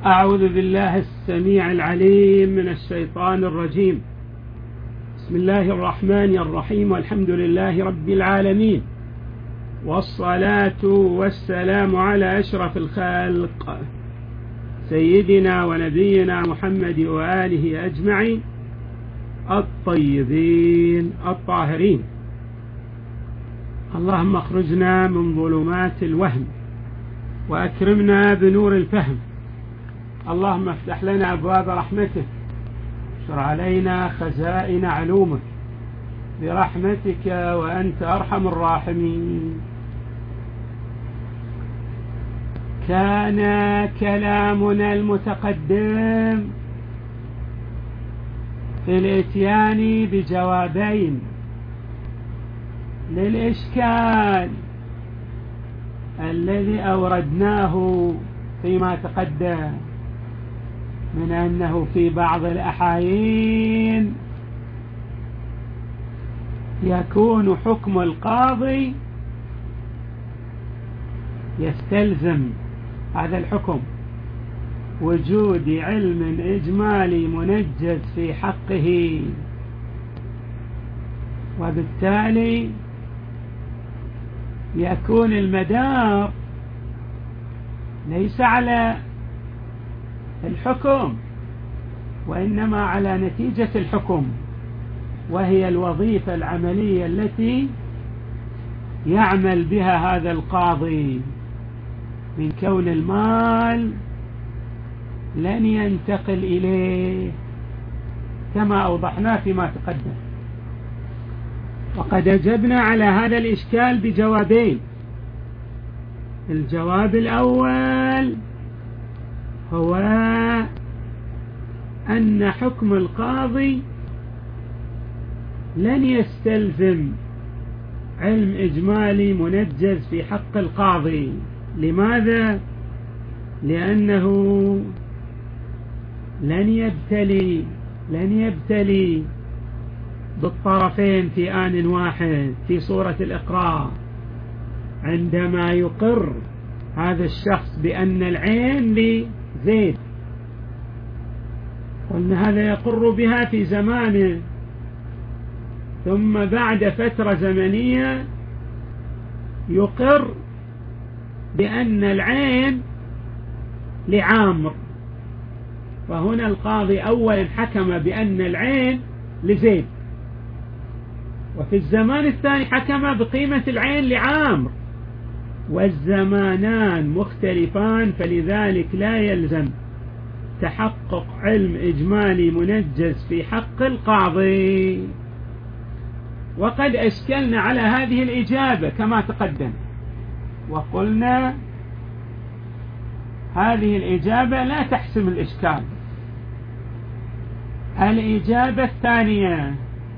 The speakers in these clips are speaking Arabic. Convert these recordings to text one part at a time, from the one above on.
أعوذ بالله السميع العليم من الشيطان الرجيم. بسم الله الرحمن الرحيم، والحمد لله رب العالمين، والصلاة والسلام على أشرف الخلق سيدنا ونبينا محمد وآله أجمعين الطيبين الطاهرين. اللهم اخرجنا من ظلمات الوهم وأكرمنا بنور الفهم. اللهم افتح لنا أبواب رحمتك، اشر علينا خزائن علومك برحمتك وأنت أرحم الراحمين. كان كلامنا المتقدم في الإتيان بجوابين للإشكال الذي أوردناه فيما تقدم، من أنه في بعض الأحايين يكون حكم القاضي يستلزم هذا الحكم وجود علم إجمالي منجز في حقه، وبالتالي يكون المدار ليس على الحكم وإنما على نتيجة الحكم، وهي الوظيفة العملية التي يعمل بها هذا القاضي، من كون المال لن ينتقل إليه كما أوضحنا فيما تقدم. وقد أجبنا على هذا الإشكال بجوابين. الجواب الأول هو أن حكم القاضي لن يستلزم علم إجمالي منجز في حق القاضي. لماذا؟ لأنه لن يبتلي بالطرفين في آن واحد في صورة الإقرار. عندما يقر هذا الشخص بأن العين لزيد، قلنا هذا يقر بها في زمانه، ثم بعد فترة زمنية يقر بأن العين لعامر، فهنا القاضي أولا حكم بأن العين لزيد، وفي الزمان الثاني حكم بقيمة العين لعامر، والزمانان مختلفان، فلذلك لا يلزم تحقق علم إجمالي منجز في حق القاضي. وقد أشكلنا على هذه الإجابة كما تقدم، وقلنا هذه الإجابة لا تحسم الإشكال. الإجابة الثانية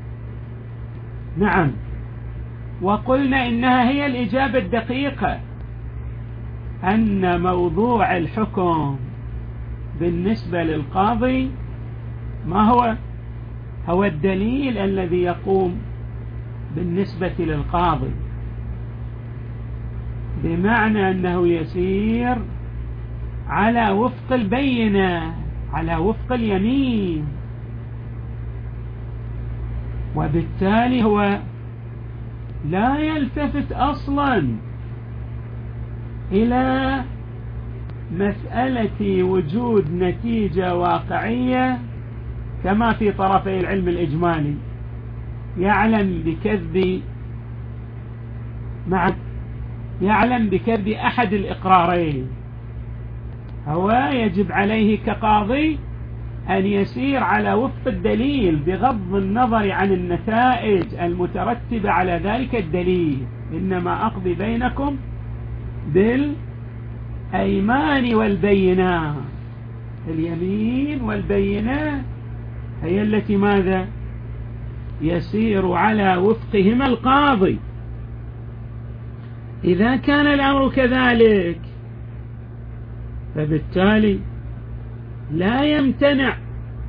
نعم، وقلنا إنها هي الإجابة الدقيقة، أن موضوع الحكم بالنسبة للقاضي ما هو الدليل الذي يقوم بالنسبة للقاضي، بمعنى أنه يسير على وفق البينة، على وفق اليمين، وبالتالي هو لا يلتفت أصلا إلى مسألة وجود نتيجة واقعية كما في طرفي العلم الإجمالي، يعلم بكذب أحد الإقرارين. هو يجب عليه كقاضي أن يسير على وفق الدليل بغض النظر عن النتائج المترتبة على ذلك الدليل. إنما أقضي بينكم بالأيمان والبينات. اليمين والبينات هي التي ماذا؟ يسير على وفقهما القاضي. إذا كان الأمر كذلك فبالتالي لا يمتنع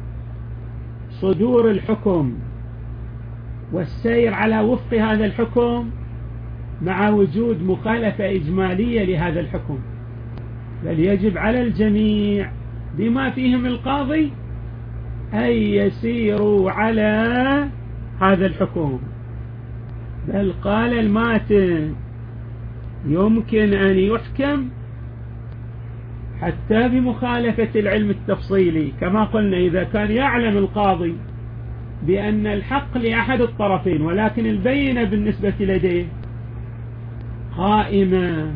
صدور الحكم والسير على وفق هذا الحكم مع وجود مخالفة إجمالية لهذا الحكم، بل يجب على الجميع بما فيهم القاضي أن يسيروا على هذا الحكم، بل قال الماتن يمكن أن يحكم حتى بمخالفة العلم التفصيلي، كما قلنا إذا كان يعلم القاضي بأن الحق لأحد الطرفين ولكن البينة بالنسبة لديه قائمة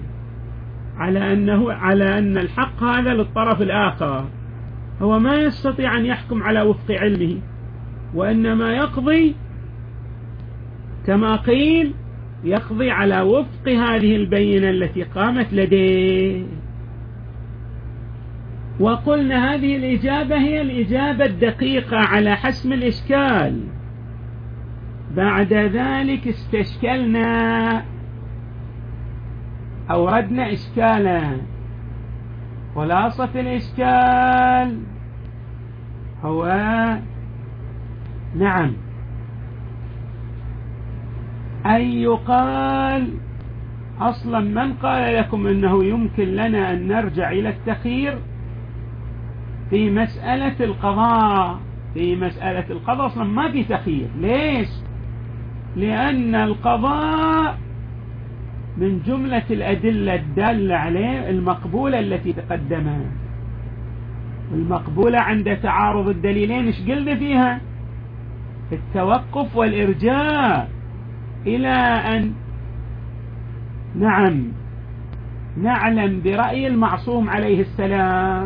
على أن الحق هذا للطرف الآخر، هو ما يستطيع أن يحكم على وفق علمه، وإنما يقضي كما قيل يقضي على وفق هذه البينة التي قامت لديه. وقلنا هذه الإجابة هي الإجابة الدقيقة على حسم الإشكال. بعد ذلك استشكلنا أوردنا إشكالا. خلاصة الإشكال هو نعم أن يقال أصلا من قال لكم أنه يمكن لنا أن نرجع إلى التخيير في مسألة القضاء؟ في مسألة القضاء أصلا ما في تخيير. ليش؟ لأن القضاء من جملة الأدلة الدالة عليه المقبولة التي تقدمها. المقبولة عند تعارض الدليلين ايش قلنا فيها؟ التوقف والإرجاء، إلى أن نعم نعلم برأي المعصوم عليه السلام.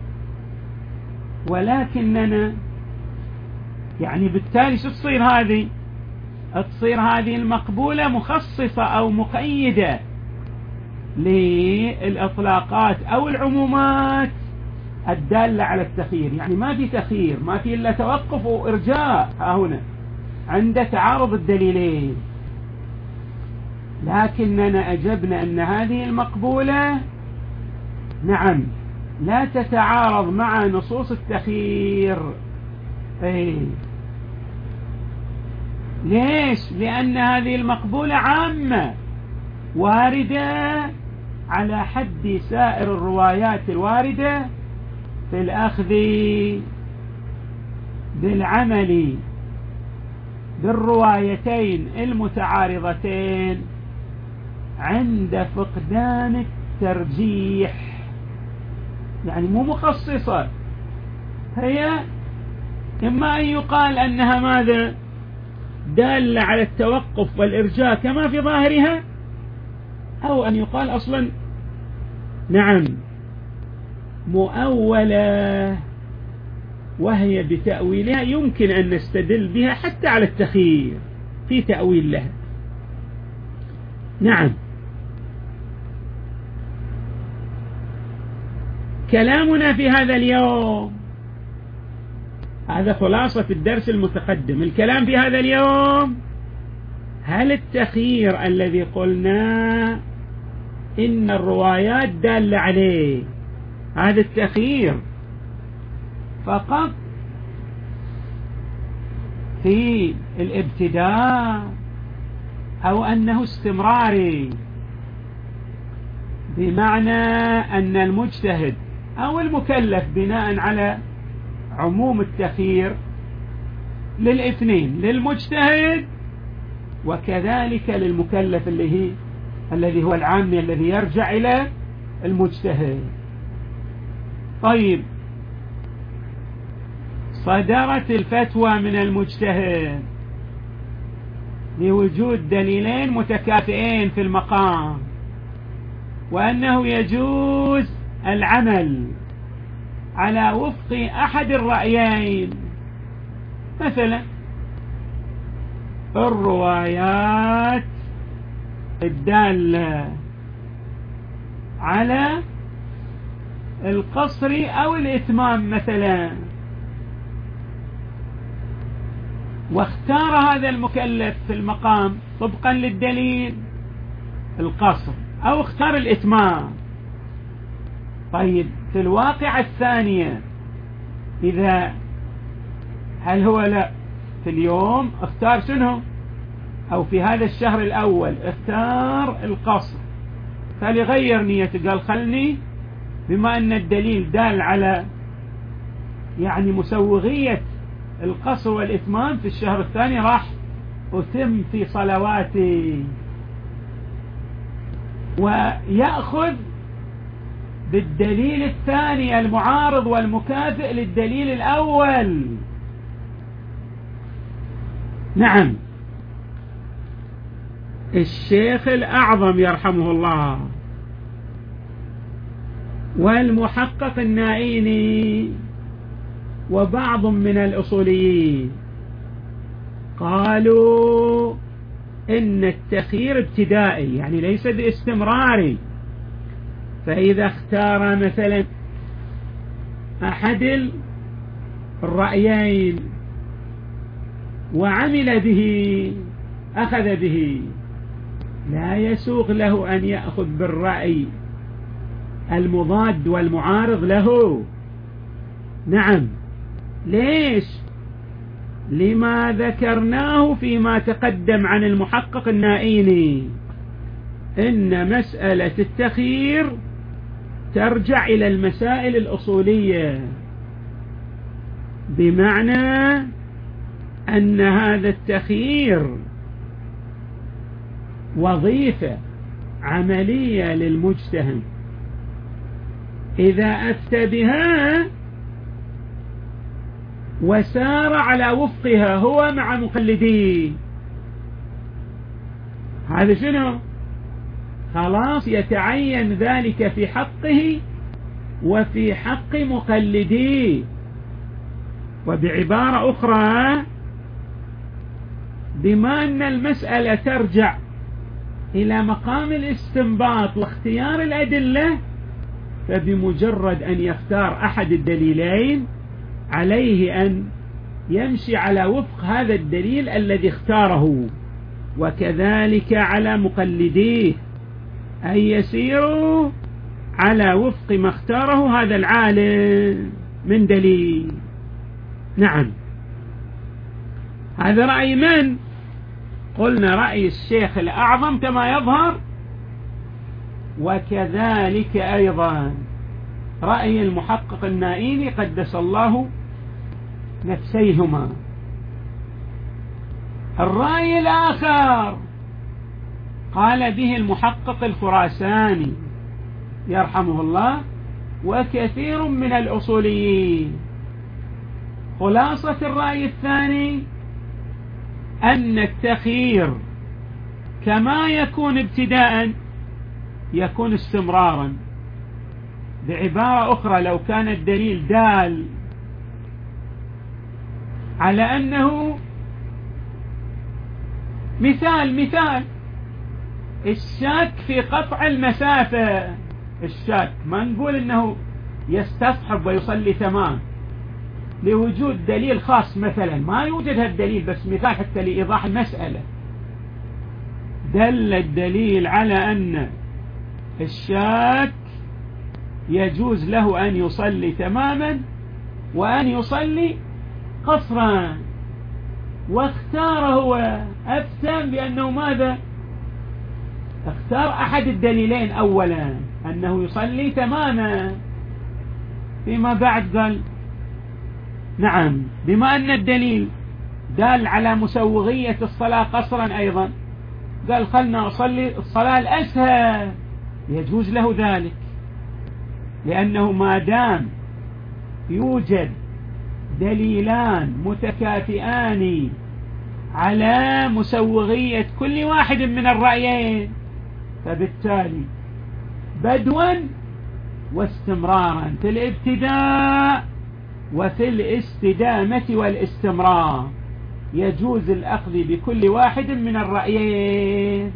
ولكننا يعني بالتالي شو تصير هذه؟ تصير هذه المقبولة مخصصة أو مقيدة للإطلاقات أو العمومات الدالة على التخيير. يعني ما في تخيير، ما في إلا توقف وإرجاء هنا عند تعارض الدليلين. لكننا أجبنا أن هذه المقبولة نعم لا تتعارض مع نصوص التخيير. ليش؟ لأن هذه المقبولة عامة واردة على حد سائر الروايات الواردة في الأخذ بالعمل بالروايتين المتعارضتين عند فقدان الترجيح. يعني مو مخصصة، هي إما أن يقال أنها ماذا؟ دالة على التوقف والإرجاء كما في ظاهرها، أو أن يقال أصلا نعم مؤولة وهي بتأويلها يمكن أن نستدل بها حتى على التخيير في تأويل لها. نعم كلامنا في هذا اليوم، هذا خلاصة الدرس المتقدم، الكلام في هذا اليوم هل التخيير الذي قلنا إن الروايات دالة عليه هذا التخيير فقط في الابتداء أو أنه استمراري، بمعنى أن المجتهد أو المكلف بناء على عموم التخيير للاثنين، للمجتهد وكذلك للمكلف الذي هو العامي الذي يرجع إلى المجتهد. طيب صدرت الفتوى من المجتهد لوجود دليلين متكافئين في المقام، وأنه يجوز العمل على وفق أحد الرأيين. مثلا الروايات الدالة على القصر أو الإتمام مثلا، واختار هذا المكلف في المقام طبقا للدليل القصر أو اختار الإتمام. طيب في الواقعة الثانية إذا هل هو لا في اليوم اختار شنو، أو في هذا الشهر الأول اختار القصر، فليغير نيته، قال خلني بما أن الدليل دال على يعني مسوغية القصر والإتمام في الشهر الثاني راح أتم في صلواتي، ويأخذ بالدليل الثاني المعارض والمكافئ للدليل الأول. نعم. الشيخ الأعظم يرحمه الله والمحقق النائيني وبعض من الأصوليين قالوا إن التخيير ابتدائي، يعني ليس باستمراري. فإذا اختار مثلا أحد الرأيين وعمل به أخذ به، لا يسوغ له أن يأخذ بالرأي المضاد والمعارض له. نعم. ليش؟ لما ذكرناه فيما تقدم عن المحقق النائيني، إن مسألة التخيير ترجع إلى المسائل الأصولية، بمعنى أن هذا التخيير وظيفة عملية للمجتهد، إذا أفتى بها وسار على وفقها هو مع مقلديه، هذا شنو؟ خلاص يتعين ذلك في حقه وفي حق مقلديه. وبعبارة أخرى، بما أن المسألة ترجع إلى مقام الاستنباط واختيار الأدلة، فبمجرد أن يختار أحد الدليلين عليه أن يمشي على وفق هذا الدليل الذي اختاره، وكذلك على مقلديه أن يسيروا على وفق ما اختاره هذا العالم من دليل. نعم. هذا رأي من؟ قلنا رأي الشيخ الأعظم كما يظهر، وكذلك أيضا رأي المحقق النائيني قدس الله نفسيهما. الرأي الآخر قال به المحقق الخراساني يرحمه الله وكثير من الأصوليين. خلاصة الرأي الثاني أن التخيير كما يكون ابتداء يكون استمرارا. بعبارة أخرى، لو كان الدليل دال على أنه مثال الشاك في قطع المسافة، الشاك ما نقول أنه يستصحب ويصلي تمام لوجود دليل خاص، مثلا ما يوجد هالدليل، بس مثال حتى لإيضاح المسألة. دل الدليل على أن الشاك يجوز له أن يصلي تماما وأن يصلي قصرا، واختار هو أفتى بأنه ماذا؟ اختار أحد الدليلين أولا أنه يصلي تماما، فيما بعد قال نعم بما أن الدليل دال على مسوغية الصلاة قصرا أيضا، قال خلنا أصلي الصلاة الأسهل، يجوز له ذلك، لأنه ما دام يوجد دليلان متكافئان على مسوغية كل واحد من الرأيين، فبالتالي بدوا واستمرارا في الابتداء وفي الاستدامة والاستمرار يجوز الأخذ بكل واحد من الرأيين.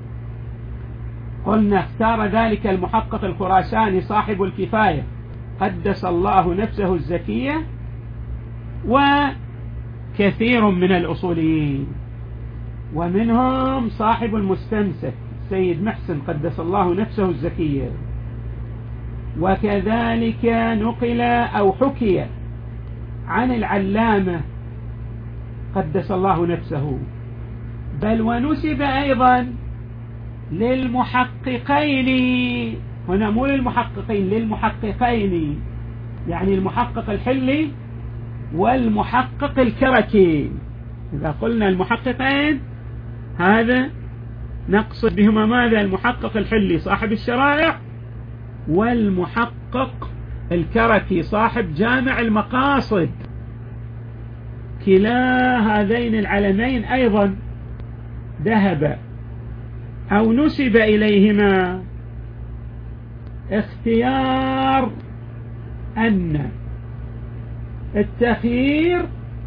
قلنا اختار ذلك المحقق الخراساني صاحب الكفاية قدس الله نفسه الزكية وكثير من الأصوليين، ومنهم صاحب المستمسك السيد محسن قدس الله نفسه الزكية. وكذلك نقل أو حكي عن العلامة قدس الله نفسه، بل ونسب أيضا للمحققين، هنا مو للمحققين، للمحققين، يعني المحقق الحلي والمحقق الكركي. إذا قلنا المحققين هذا نقصد بهما ماذا؟ المحقق الحلي صاحب الشرائع، والمحقق الكركي صاحب جامع المقاصد. كلا هذين العلمين أيضا ذهب أو نسب إليهما اختيار أن التخيير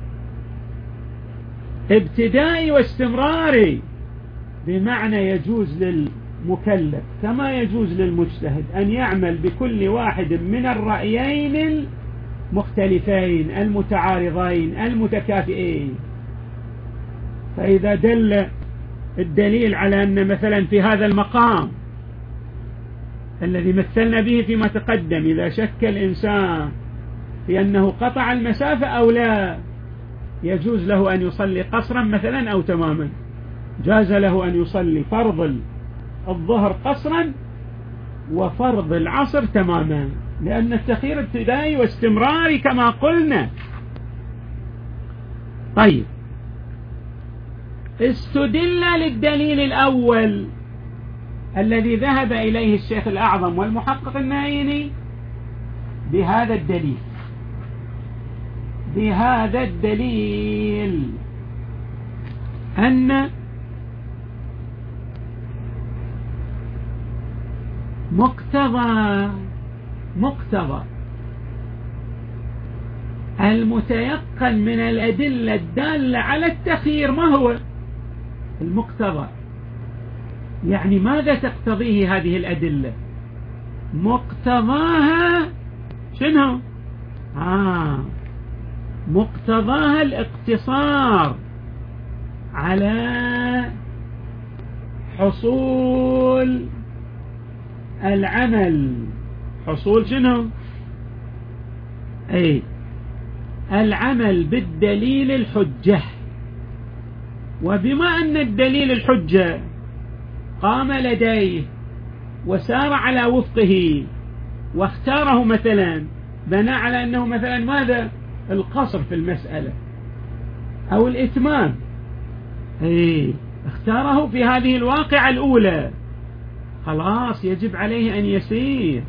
ابتدائي واستمراري، بمعنى يجوز للمكلف كما يجوز للمجتهد أن يعمل بكل واحد من الرأيين المختلفين المتعارضين المتكافئين. فإذا دل الدليل على أن مثلا في هذا المقام الذي مثلنا به فيما تقدم إذا شك الإنسان في أنه قطع المسافة أو لا، يجوز له أن يصلي قصرا مثلا أو تماما، جاز له أن يصلي فرض الظهر قصرا وفرض العصر تماما، لأن التخيير ابتدائي واستمراري كما قلنا. طيب، استدل للدليل الأول الذي ذهب إليه الشيخ الأعظم والمحقق النايني بهذا الدليل أن مقتضى المتيقن من الأدلة الدالة على التخيير ما هو المقتضى؟ يعني ماذا تقتضيه هذه الأدلة؟ مقتضاها شنو؟ مقتضاها الاقتصار على حصول العمل. حصول شنو؟ العمل بالدليل الحجة. وبما أن الدليل الحجة قام لديه وسار على وفقه واختاره مثلا، بنى على أنه مثلا ماذا؟ القصر في المسألة أو الإتمام، اختاره في هذه الواقعة الأولى، خلاص يجب عليه أن يسير،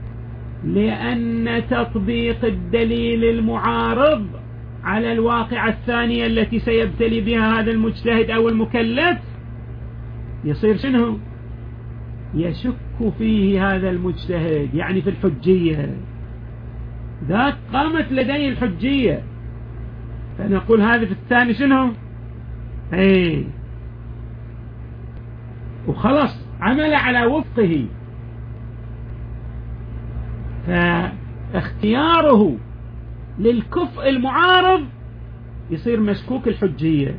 لأن تطبيق الدليل المعارض على الواقعة الثانية التي سيبتلي بها هذا المجتهد أو المكلف يصير شنو؟ يشك فيه هذا المجتهد، يعني في الحجية. ذاك قامت لديه الحجية، فنقول هذا في الثاني شنو؟ وخلص عمل على وفقه، فاختياره للكفء المعارض يصير مشكوك الحجية،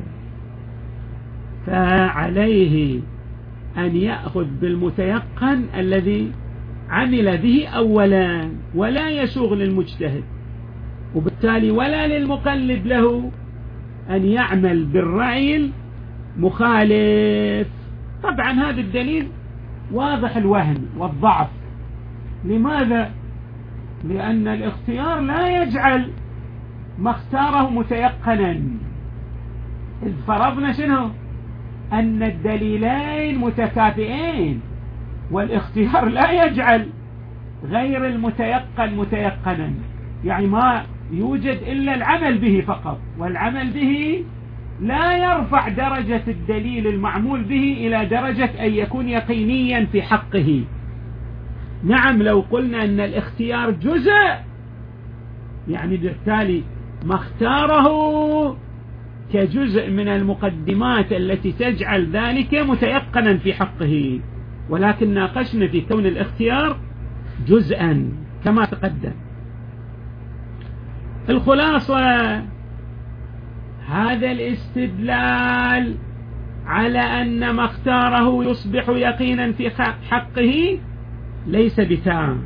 فعليه أن يأخذ بالمتيقن الذي عمل به أولا، ولا يسوغ للمجتهد، وبالتالي ولا للمقلد له أن يعمل بالرأي المخالف. طبعا هذا الدليل واضح الوهم والضعف. لماذا؟ لأن الاختيار لا يجعل ما اختاره متيقنا. إذ فرضنا شنو؟ أن الدليلين متكافئين، والاختيار لا يجعل غير المتيقن متيقنا، يعني ما يوجد إلا العمل به فقط، والعمل به لا يرفع درجة الدليل المعمول به إلى درجة أن يكون يقينيا في حقه. نعم، لو قلنا أن الاختيار جزء، يعني بالتالي ما اختاره كجزء من المقدمات التي تجعل ذلك متيقنا في حقه، ولكن ناقشنا في كون الاختيار جزءا كما تقدم. الخلاصة، هذا الاستدلال على أن ما اختاره يصبح يقينا في حقه ليس بتام.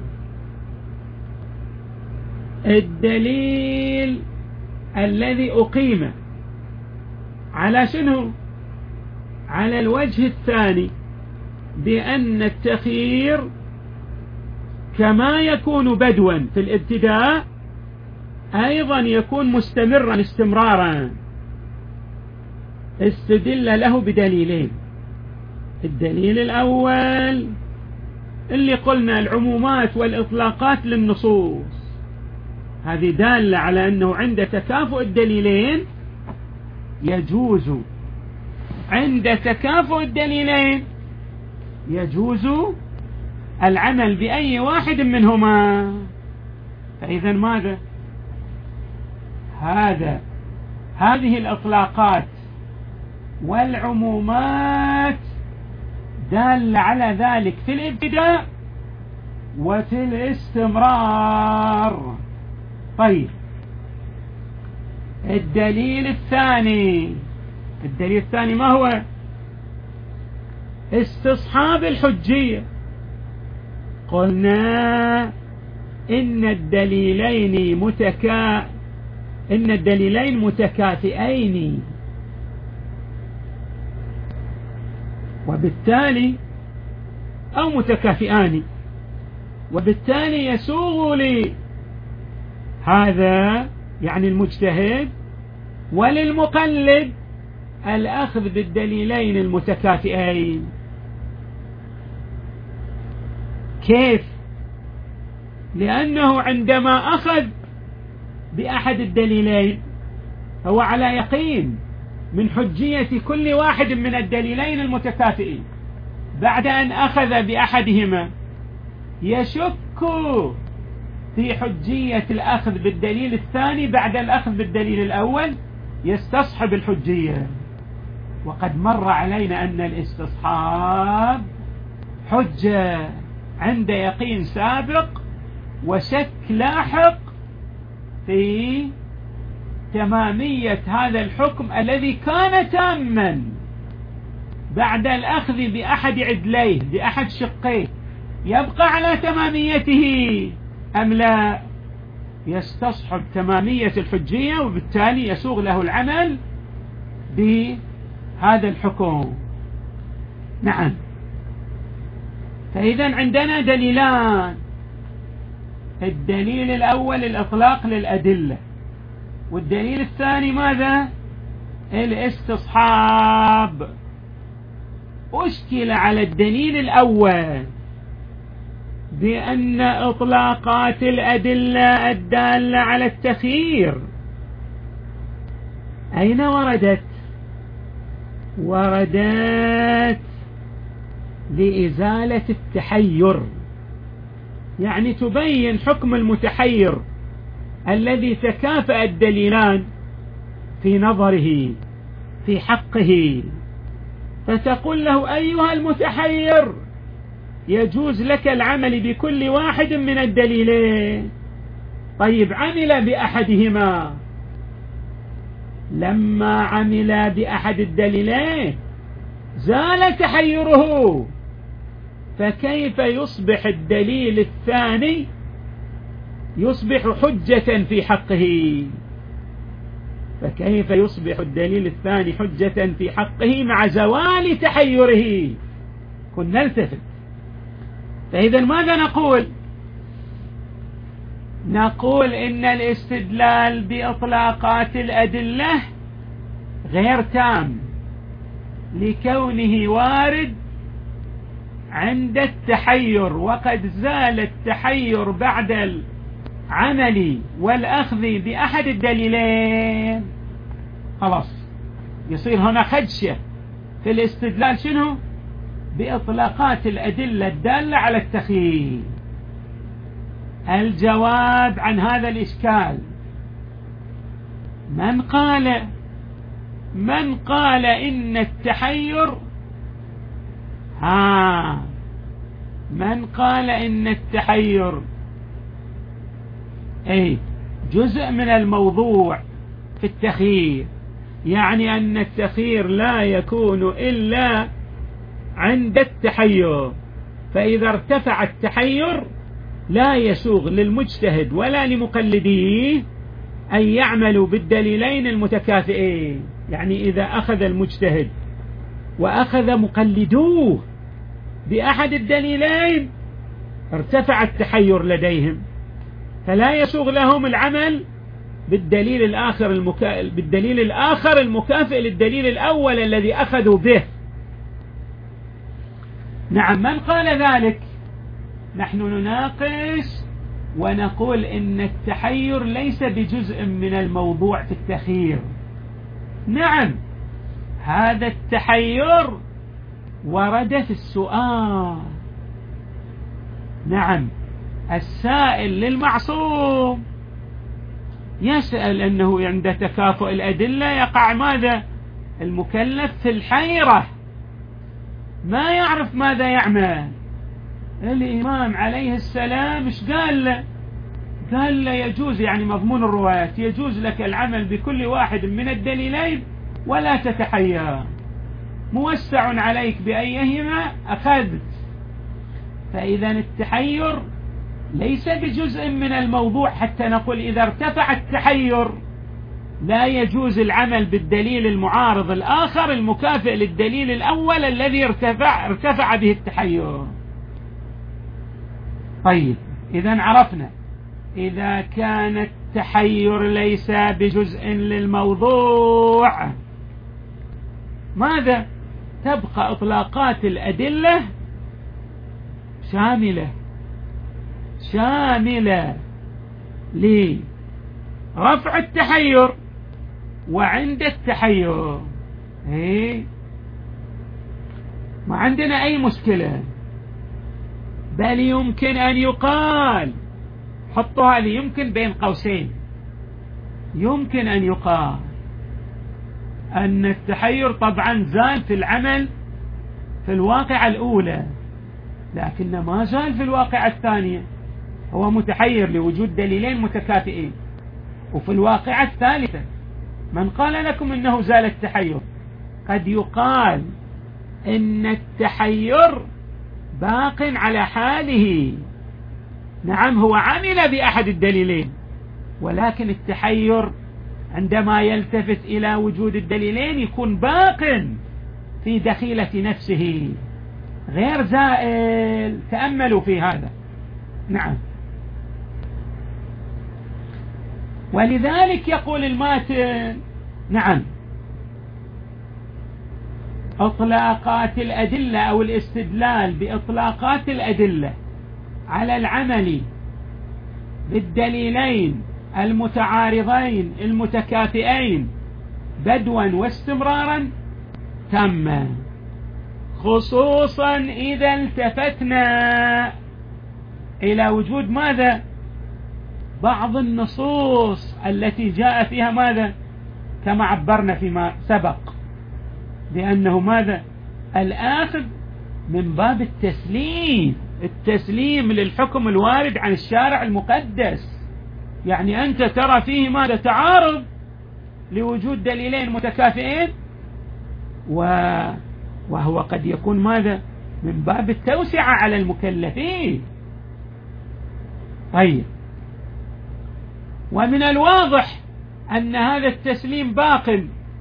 الدليل الذي أقيم على شنو؟ على الوجه الثاني، بأن التخيير كما يكون بدوا في الابتداء أيضا يكون مستمرا استمرارا. استدل له بدليلين. الدليل الأول اللي قلنا العمومات والإطلاقات للنصوص، هذه دالة على أنه عند تكافؤ الدليلين يجوز، عند تكافؤ الدليلين يجوز العمل بأي واحد منهما. فإذا ماذا؟ هذه الإطلاقات والعمومات دالة على ذلك في الابتداء وفي الاستمرار. طيب الدليل الثاني ما هو؟ استصحاب الحجية. قلنا إن الدليلين متكافئين، وبالتالي أو متكافئان، وبالتالي يسوغ لي هذا يعني المجتهد وللمقلد الأخذ بالدليلين المتكافئين. كيف؟ لأنه عندما أخذ بأحد الدليلين هو على يقين من حجية كل واحد من الدليلين المتكافئين. بعد أن أخذ بأحدهما يشك في حجية الأخذ بالدليل الثاني بعد الأخذ بالدليل الأول، يستصحب الحجية. وقد مر علينا أن الاستصحاب حجة عند يقين سابق وشك لاحق في تمامية هذا الحكم الذي كان تاما بعد الأخذ بأحد عدليه بأحد شقيه، يبقى على تماميته أم لا؟ يستصحب تمامية الحجية، وبالتالي يسوغ له العمل بهذا الحكم. نعم. فإذا عندنا دليلان. الدليل الأول الإطلاق للأدلة، والدليل الثاني ماذا؟ الاستصحاب. أشكل على الدليل الأول بأن إطلاقات الأدلة الدالة على التخيير أين وردت؟ وردت لإزالة التحير، يعني تبين حكم المتحير الذي تكافأ الدليلان في نظره في حقه، فتقول له أيها المتحير يجوز لك العمل بكل واحد من الدليلين. طيب عمل بأحدهما، لما عمل بأحد الدليلين زال تحيره، فكيف يصبح الدليل الثاني يصبح حجة في حقه؟ فكيف يصبح الدليل الثاني حجة في حقه مع زوال تحيره؟ كنا نلتفت. فإذا ماذا نقول؟ نقول إن الاستدلال بإطلاقات الأدلة غير تام لكونه وارد عند التحير، وقد زال التحير بعد العمل والأخذ بأحد الدليلين. خلاص يصير هنا خدشة في الاستدلال شنو؟ بإطلاقات الأدلة الدالة على التخيير. الجواب عن هذا الإشكال: من قال إن التحير من قال إن التحير جزء من الموضوع في التخيير، يعني أن التخيير لا يكون إلا عند التحير، فإذا ارتفع التحير لا يسوغ للمجتهد ولا لمقلديه أن يعملوا بالدليلين المتكافئين. يعني إذا أخذ المجتهد وأخذ مقلدوه بأحد الدليلين ارتفع التحير لديهم، فلا يسوغ لهم العمل بالدليل الآخر المكافئ للدليل الأول الذي أخذوا به. نعم، من قال ذلك؟ نحن نناقش ونقول إن التحير ليس بجزء من الموضوع في التخيير. نعم، هذا التحير ورد في السؤال. نعم، السائل للمعصوم يسأل أنه عند تكافؤ الأدلة يقع ماذا؟ المكلف في الحيرة، ما يعرف ماذا يعمل. الإمام عليه السلام إيش قال له؟ قال له يجوز، يعني مضمون الروايات، يجوز لك العمل بكل واحد من الدليلين ولا تتحير، موسع عليك بأيهما أخذت. فإذا التحير ليس بجزء من الموضوع حتى نقول إذا ارتفع التحير لا يجوز العمل بالدليل المعارض الآخر المكافئ للدليل الأول الذي ارتفع به التحير. طيب، إذا عرفنا إذا كان التحير ليس بجزء للموضوع ماذا؟ تبقى إطلاقات الأدلة شاملة لرفع التحير وعند التحير ما عندنا أي مشكلة. بل يمكن أن يقال، حطوا هذه يمكن بين قوسين، يمكن أن يقال أن التحير طبعا زال في العمل في الواقعة الأولى، لكن ما زال في الواقعة الثانية، هو متحير لوجود دليلين متكافئين. وفي الواقعة الثالثة من قال لكم إنه زال التحير؟ قد يقال إن التحير باق على حاله. نعم، هو عمل بأحد الدليلين، ولكن التحير عندما يلتفت إلى وجود الدليلين يكون باق في دخيلة نفسه غير زائل. تأملوا في هذا. نعم، ولذلك يقول الماتن نعم إطلاقات الأدلة أو الاستدلال بإطلاقات الأدلة على العمل بالدليلين المتعارضين المتكافئين بدوا واستمرارا تاما، خصوصا إذا التفتنا إلى وجود ماذا؟ بعض النصوص التي جاء فيها ماذا؟ كما عبرنا فيما سبق بأنه ماذا؟ الآخذ من باب التسليم للحكم الوارد عن الشارع المقدس. يعني أنت ترى فيه ماذا؟ تعارض لوجود دليلين متكافئين، وهو قد يكون ماذا؟ من باب التوسعة على المكلفين. طيب، ومن الواضح أن هذا التسليم باق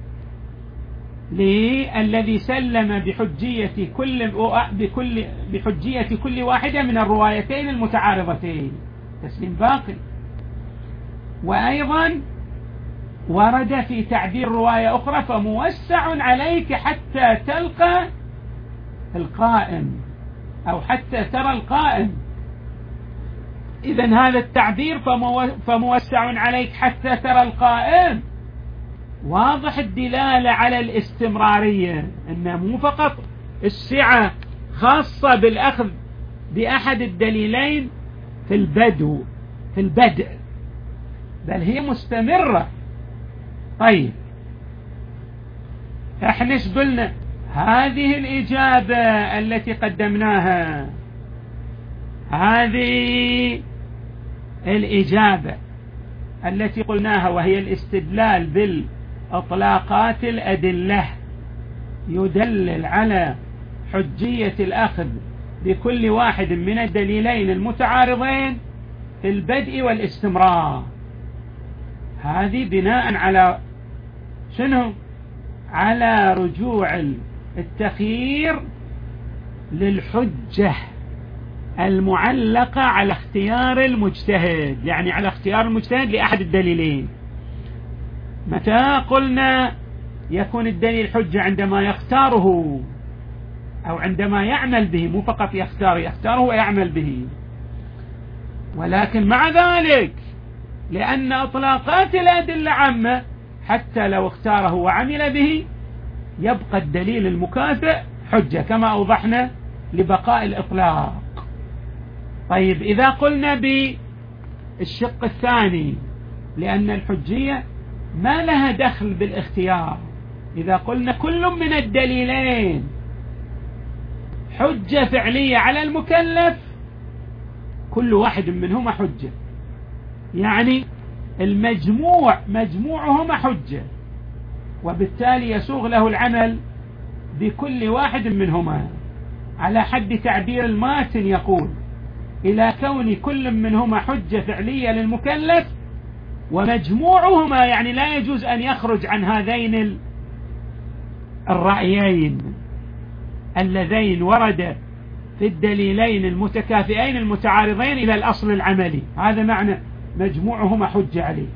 للذي سلم بحجية كل واحدة من الروايتين المتعارضتين، تسليم باق. وأيضا ورد في تعبير رواية أخرى فموسع عليك حتى تلقى القائم أو حتى ترى القائم. إذن هذا التعبير فموسع عليك حتى ترى القائم واضح الدلالة على الاستمرارية، أنه مو فقط السعة خاصة بالأخذ بأحد الدليلين في البدء، بل هي مستمرة. طيب، احنا ايش قلنا؟ هذه الإجابة التي قدمناها، هذه الإجابة التي قلناها وهي الاستدلال بالإطلاقات الأدلة يدلل على حجية الأخذ بكل واحد من الدليلين المتعارضين في البدء والاستمرار. هذه بناء على شنو؟ على رجوع التخيير للحجة المعلقة على اختيار المجتهد، يعني على اختيار المجتهد لأحد الدليلين. متى قلنا يكون الدليل حجة؟ عندما يختاره أو عندما يعمل به، مو فقط يختاره ويعمل به. ولكن مع ذلك لأن إطلاقات الأدلة عامة، حتى لو اختاره وعمل به يبقى الدليل المكافئ حجة كما أوضحنا لبقاء الإطلاق. طيب إذا قلنا بالشق الثاني لأن الحجية ما لها دخل بالاختيار، إذا قلنا كل من الدليلين حجة فعلية على المكلف، كل واحد منهما حجة، يعني مجموعهما حجة، وبالتالي يسوغ له العمل بكل واحد منهما. على حد تعبير الماتن يقول: إلى كون كل منهما حجة فعلية للمكلف ومجموعهما، يعني لا يجوز أن يخرج عن هذين الرأيين اللذين ورد في الدليلين المتكافئين المتعارضين إلى الأصل العملي. هذا معنى مجموعهما حجة عليه.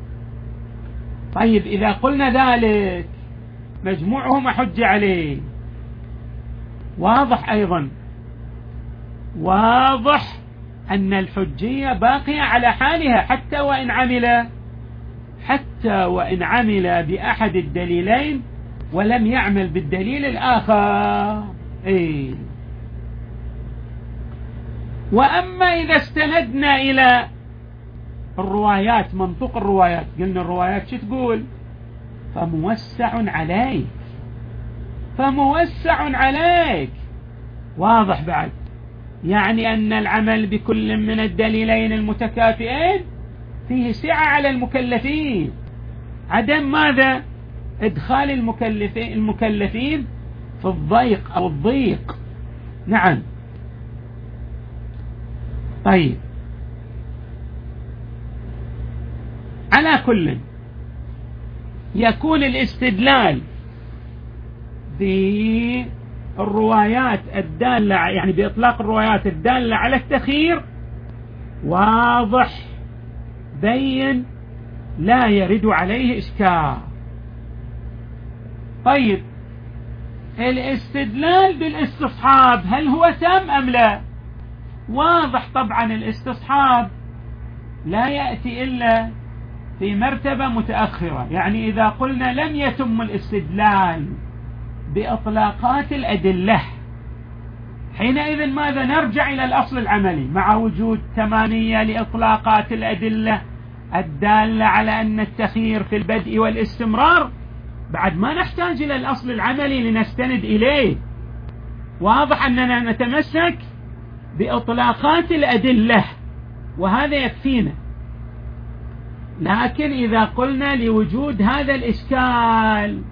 طيب إذا قلنا ذلك مجموعهما حجة عليه، واضح أيضا أن الحجية باقية على حالها حتى وإن عمل بأحد الدليلين ولم يعمل بالدليل الآخر. وأما إذا استندنا إلى الروايات، منطق الروايات، قلنا الروايات شو تقول؟ فموسع عليك. واضح بعد، يعني أن العمل بكل من الدليلين المتكافئين فيه سعة على المكلفين، عدم ماذا؟ إدخال المكلفين في الضيق أو الضيق. نعم. طيب، على كل يكون الاستدلال بالروايات الدالة، يعني بإطلاق الروايات الدالة على التخيير، واضح بين لا يرد عليه إشكال. طيب، الاستدلال بالاستصحاب هل هو تام أم لا؟ واضح طبعا الاستصحاب لا يأتي إلا في مرتبة متأخرة، يعني إذا قلنا لم يتم الاستدلال بإطلاقات الأدلة، حينئذ ماذا؟ نرجع إلى الأصل العملي مع وجود تمامية لإطلاقات الأدلة الدالة على أن التخيير في البدء والاستمرار، بعد ما نحتاج إلى الأصل العملي لنستند إليه. واضح أننا نتمسك بإطلاقات الأدلة وهذا يكفينا. لكن إذا قلنا لوجود هذا الإشكال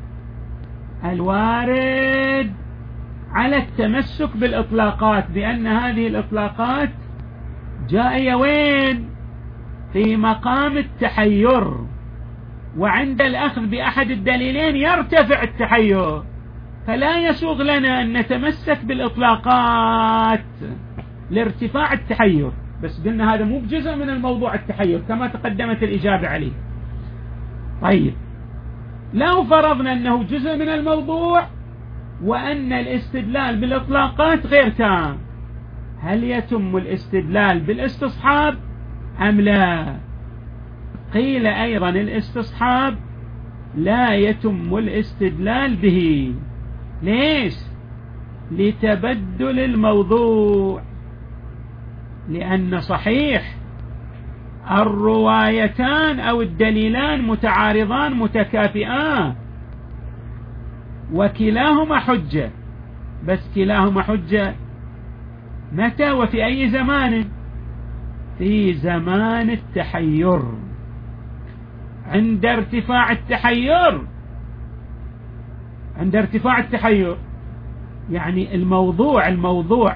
الوارد على التمسك بالإطلاقات، بأن هذه الإطلاقات جائية وين؟ في مقام التحير، وعند الأخذ بأحد الدليلين يرتفع التحير، فلا يسوغ لنا أن نتمسك بالإطلاقات لارتفاع التحير. بس قلنا هذا مو بجزء من الموضوع التحير كما تقدمت الإجابة عليه. طيب، لو فرضنا أنه جزء من الموضوع وأن الاستدلال بالإطلاقات غير تام، هل يتم الاستدلال بالاستصحاب أم لا؟ قيل أيضا الاستصحاب لا يتم الاستدلال به. ليش؟ لتبدل الموضوع، لأن صحيح الروايتان أو الدليلان متعارضان متكافئان وكلاهما حجة، بس كلاهما حجة متى وفي أي زمان؟ في زمان التحير. عند ارتفاع التحير يعني الموضوع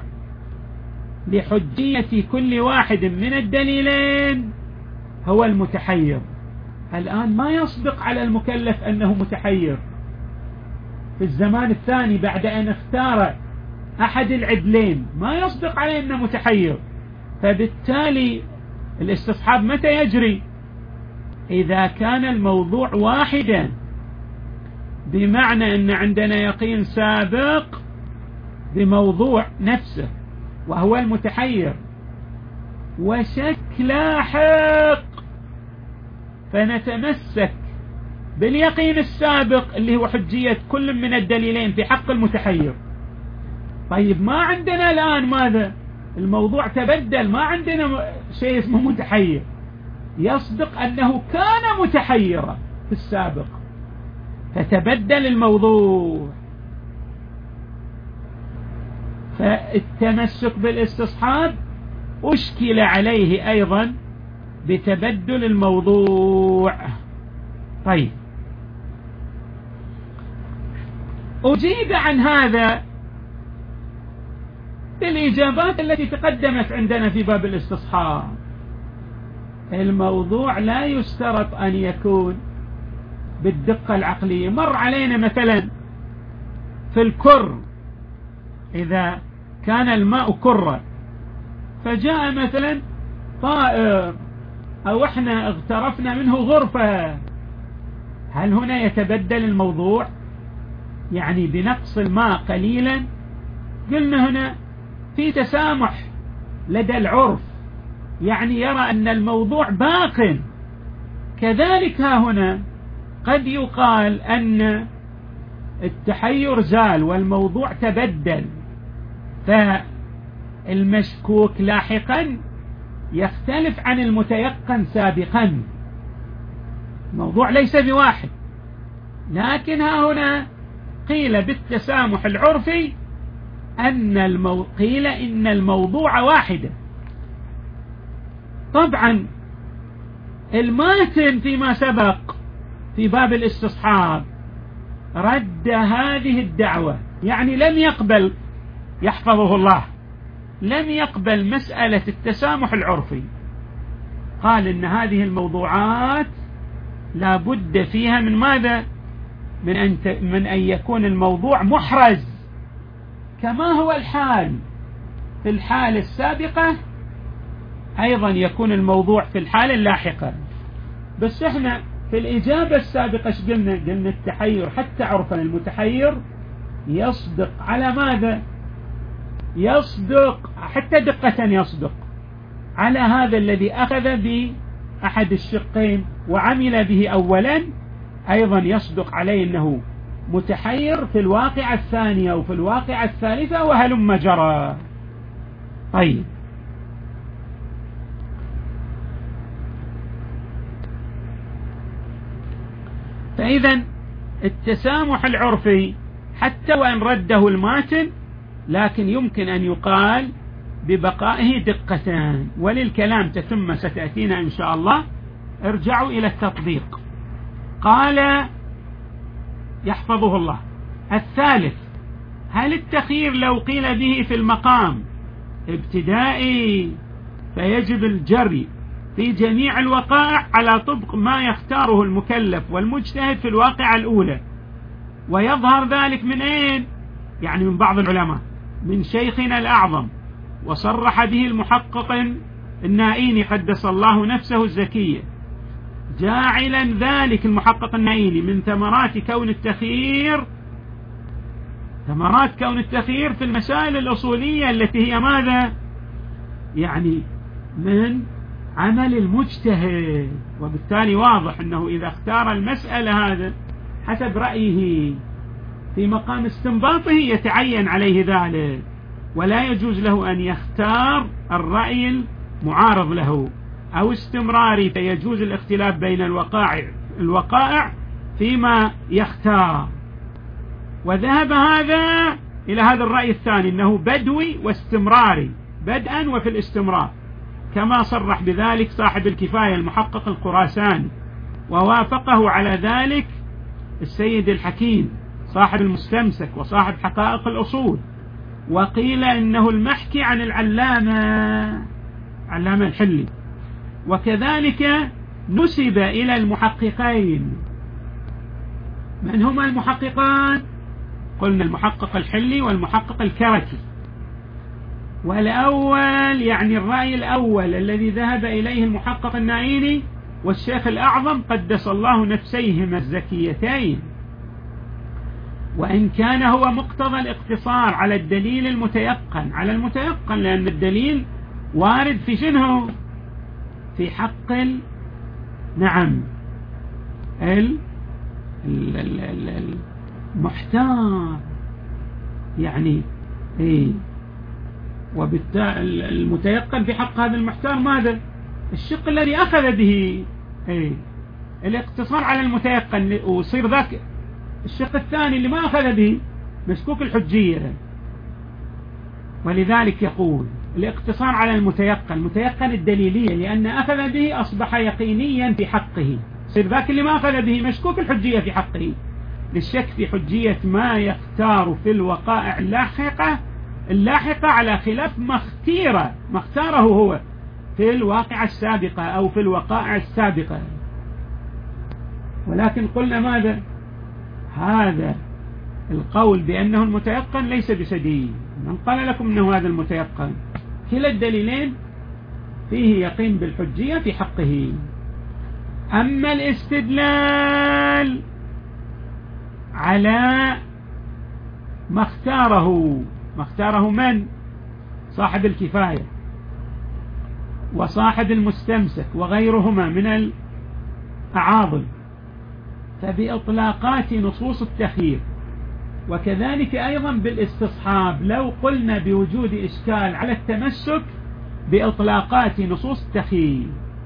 لحجية كل واحد من الدليلين هو المتحير. الآن ما يصدق على المكلف أنه متحير. في الزمان الثاني بعد أن اختار أحد العدلين ما يصدق عليه أنه متحير، فبالتالي الاستصحاب متى يجري؟ إذا كان الموضوع واحدا، بمعنى أن عندنا يقين سابق بموضوع نفسه وهو المتحير، وشك لاحق، فنتمسك باليقين السابق اللي هو حجية كل من الدليلين في حق المتحير. طيب ما عندنا الآن ماذا؟ الموضوع تبدل، ما عندنا شيء اسمه متحير، يصدق أنه كان متحيرا في السابق فتبدل الموضوع. فالتمسك بالاستصحاب أشكل عليه أيضا بتبدل الموضوع. طيب، أجيب عن هذا بالإجابات التي تقدمت عندنا في باب الاستصحاب. الموضوع لا يشترط أن يكون بالدقة العقلية. مر علينا مثلا في الكر، إذا كان الماء كرا فجاء مثلا طائر أو احنا اغترفنا منه غرفة، هل هنا يتبدل الموضوع؟ يعني بنقص الماء قليلا قلنا هنا في تسامح لدى العرف، يعني يرى أن الموضوع باق. كذلك ها هنا قد يقال أن التحير زال والموضوع تبدل، فالمشكوك لاحقا يختلف عن المتيقن سابقا. الموضوع ليس بواحد، لكن ها هنا قيل بالتسامح العرفي قيل إن الموضوع واحدة. طبعا الماتن فيما سبق في باب الاستصحاب رد هذه الدعوة، يعني لم يقبل، يحفظه الله، لم يقبل مسألة التسامح العرفي. قال إن هذه الموضوعات لا بد فيها من ماذا؟ من أن يكون الموضوع محرز كما هو الحال في الحالة السابقة، أيضا يكون الموضوع في الحالة اللاحقة. بس احنا في الإجابة السابقة ايش قلنا؟ قلنا التحير حتى عرفا المتحير يصدق على ماذا؟ يصدق حتى دقة، يصدق على هذا الذي أخذ بأحد الشقين وعمل به أولا، أيضا يصدق عليه أنه متحير في الواقعة الثانية وفي الواقعة الثالثة وهلم جرى. طيب، فإذا التسامح العرفي حتى وإن رده الماتن لكن يمكن أن يقال ببقائه دقتان، وللكلام تتم ستأتينا إن شاء الله. ارجعوا إلى التطبيق. قال يحفظه الله: الثالث، هل التخيير لو قيل به في المقام ابتدائي فيجب الجري في جميع الوقائع على طبق ما يختاره المكلف والمجتهد في الواقعة الأولى، ويظهر ذلك من أين؟ يعني من بعض العلماء، من شيخنا الأعظم، وصرح به المحقق النائيني قدس الله نفسه الزكية، جاعلا ذلك المحقق النائيني من ثمرات كون التخيير في المسائل الأصولية التي هي ماذا؟ يعني من عمل المجتهد، وبالتالي واضح أنه إذا اختار المسألة هذا حسب رأيه في مقام استنباطه يتعين عليه ذلك، ولا يجوز له أن يختار الرأي المعارض له أو استمراري، فيجوز الاختلاف بين الوقائع فيما يختار. وذهب هذا إلى هذا الرأي الثاني أنه بدوي واستمراري، بدءا وفي الاستمرار، كما صرح بذلك صاحب الكفاية المحقق الخراساني، ووافقه على ذلك السيد الحكيم صاحب المستمسك وصاحب حقائق الأصول. وقيل إنه المحكي عن علامة الحلي. وكذلك نسب إلى المحققين. من هما المحققان؟ قلنا المحقق الحلي والمحقق الكركي. والأول يعني الرأي الأول الذي ذهب إليه المحقق النائيني والشيخ الأعظم قدس الله نفسيهما الزكيتين. وإن كان هو مقتضى الاقتصار على الدليل المتيقن، على المتيقن، لأن الدليل وارد في شنو؟ في حق نعم المحتار، يعني وبالتالي المتيقن في حق هذا المحتار ماذا؟ الشق الذي أخذ به الاقتصار على المتيقن، ويصير ذاك الشق الثاني اللي ما أخذ به مسكوك الحجية. ولذلك يقول الاقتصار على المتيقن، متيقن الدليلية، لأن أخذ به أصبح يقينيا في حقه، يصير ذاك اللي ما أخذ به مشكوك الحجية في حقه، للشك في حجية ما يختار في الوقائع اللاحقة على خلاف ما اختاره هو في الواقعة السابقة أو في الوقائع السابقة. ولكن قلنا ماذا؟ هذا القول بأنه المتيقن ليس بسديد. من قال لكم أنه هذا المتيقن؟ كلا الدليلين فيه يقين بالحجية في حقه. أما الاستدلال على ما اختاره من؟ صاحب الكفاية وصاحب المستمسك وغيرهما من الأعاضل، فبإطلاقات نصوص التخيير، وكذلك أيضا بالاستصحاب. لو قلنا بوجود إشكال على التمسك بإطلاقات نصوص التخيير،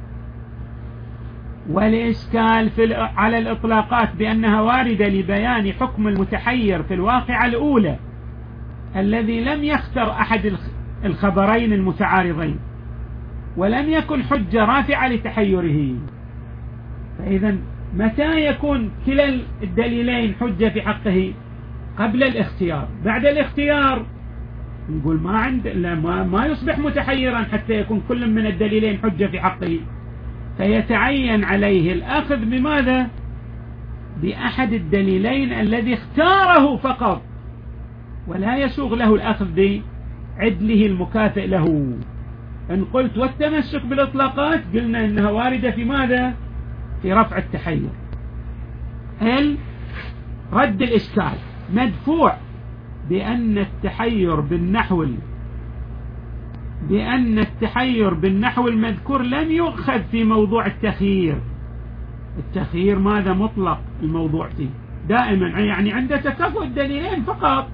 والإشكال على الإطلاقات بأنها واردة لبيان حكم المتحير في الواقعة الأولى الذي لم يختر أحد الخبرين المتعارضين ولم يكن حجة رافعة لتحيره. فإذا متى يكون كلا الدليلين حجة في حقه؟ قبل الاختيار. بعد الاختيار نقول ما يصبح متحيرا حتى يكون كل من الدليلين حجة في حقه، فيتعين عليه الأخذ بماذا؟ بأحد الدليلين الذي اختاره فقط، ولا يسوغ له الأخذ بعدله المكافئ له. إن قلت والتمسك بالإطلاقات، قلنا إنها واردة في ماذا؟ في رفع التحير. رد الإشكال مدفوع بأن التحير بالنحو المذكور لم يؤخذ في موضوع التخيير. التخيير ماذا؟ مطلق الموضوع فيه دائما، يعني عند تكافؤ الدليلين فقط،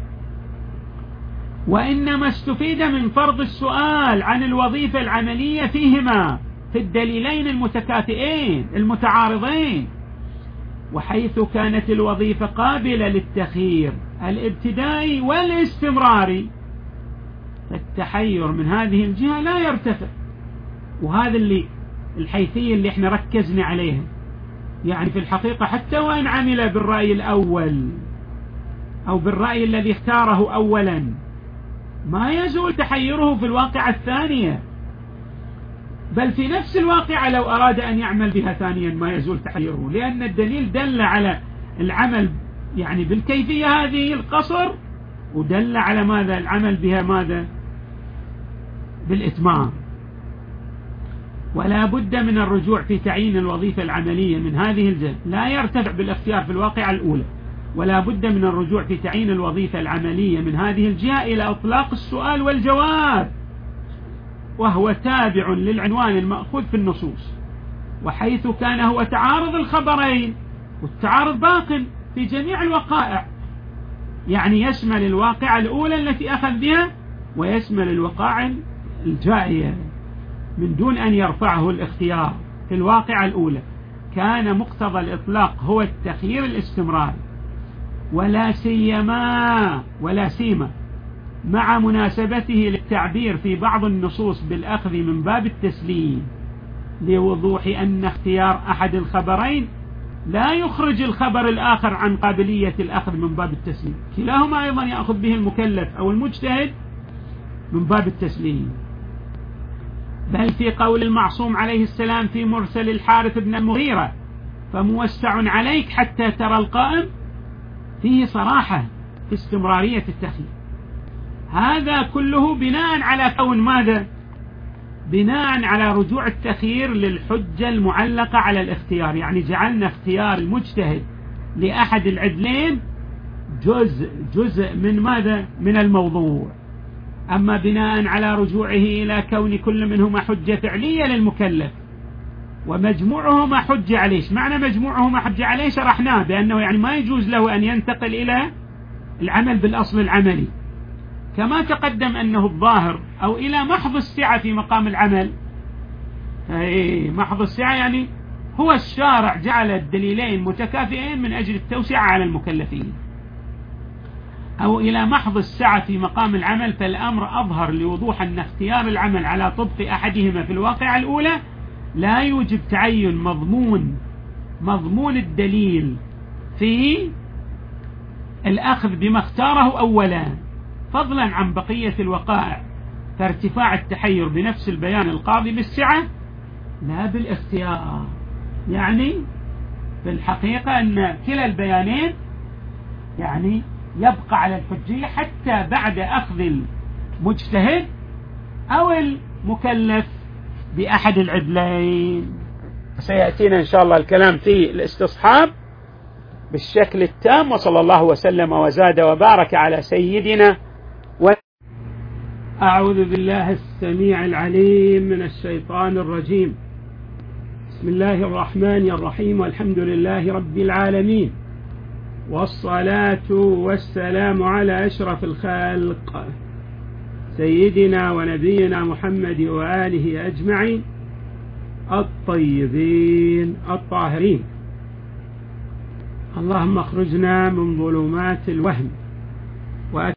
وإنما استفيد من فرض السؤال عن الوظيفة العملية فيهما في الدليلين المتكافئين المتعارضين، وحيث كانت الوظيفة قابلة للتخيير الابتدائي والاستمراري، فالتحير من هذه الجهة لا يرتفع. وهذا الحيثية اللي احنا ركزنا عليها، يعني في الحقيقة حتى وإن عمل بالرأي الأول أو بالرأي الذي اختاره أولا، ما يزول تحيره في الواقعة الثانية، بل في نفس الواقعة لو أراد أن يعمل بها ثانيا ما يزول تحيره، لأن الدليل دل على العمل يعني بالكيفية هذه القصر، ودل على ماذا؟ العمل بها ماذا؟ بالإتمام. ولا بد من الرجوع في تعيين الوظيفة العملية من هذه الجهة، لا يرتفع بالاختيار في الواقعة الأولى، ولا بد من الرجوع في تعيين الوظيفة العملية من هذه الجهة إلى إطلاق السؤال والجواب، وهو تابع للعنوان المأخوذ في النصوص. وحيث كان هو تعارض الخبرين، والتعارض باق في جميع الوقائع، يعني يشمل الواقعة الأولى التي أخذ بها ويشمل الوقائع الجائية من دون أن يرفعه الاختيار في الواقعة الأولى، كان مقتضى الإطلاق هو التخيير الاستمراري، ولا سيما مع مناسبته للتعبير في بعض النصوص بالأخذ من باب التسليم، لوضوح أن اختيار أحد الخبرين لا يخرج الخبر الآخر عن قابلية الأخذ من باب التسليم، كلاهما أيضا يأخذ به المكلف أو المجتهد من باب التسليم. بل في قول المعصوم عليه السلام في مرسل الحارث بن المغيرة فموسع عليك حتى ترى القائم، فيه صراحة في استمرارية التخيير. هذا كله بناء على كون ماذا؟ بناء على رجوع التخيير للحجة المعلقة على الاختيار، يعني جعلنا اختيار المجتهد لأحد العدلين جزء من ماذا؟ من الموضوع. أما بناء على رجوعه إلى كون كل منهما حجة فعلية للمكلف ومجموعهما حجة عليه. معنى مجموعهما حجة عليه شرحناه بأنه يعني ما يجوز له أن ينتقل إلى العمل بالأصل العملي، كما تقدم أنه الظاهر أو إلى محض السعة في مقام العمل. محض السعة يعني هو الشارع جعل الدليلين متكافئين من أجل التوسعة على المكلفين، أو إلى محض السعة في مقام العمل، فالأمر أظهر لوضوح أن اختيار العمل على طبق أحدهما في الواقعة الأولى لا يوجب تعين مضمون الدليل في الأخذ بما اختاره أولا، فضلا عن بقية الوقائع، فارتفاع التحير بنفس البيان القاضي بالسعة لا بالاختيار. يعني في الحقيقة أن كلا البيانين يعني يبقى على الحجية حتى بعد أخذ المجتهد أو المكلف بأحد العدلين. سيأتينا إن شاء الله الكلام في الاستصحاب بالشكل التام. وصلى الله وسلم وزاد وبارك على سيدنا أعوذ بالله السميع العليم من الشيطان الرجيم. بسم الله الرحمن الرحيم، والحمد لله رب العالمين، والصلاة والسلام على أشرف الخلق سيدنا ونبينا محمد وآله أجمعين الطيبين الطاهرين. اللهم اخرجنا من ظلمات الوهم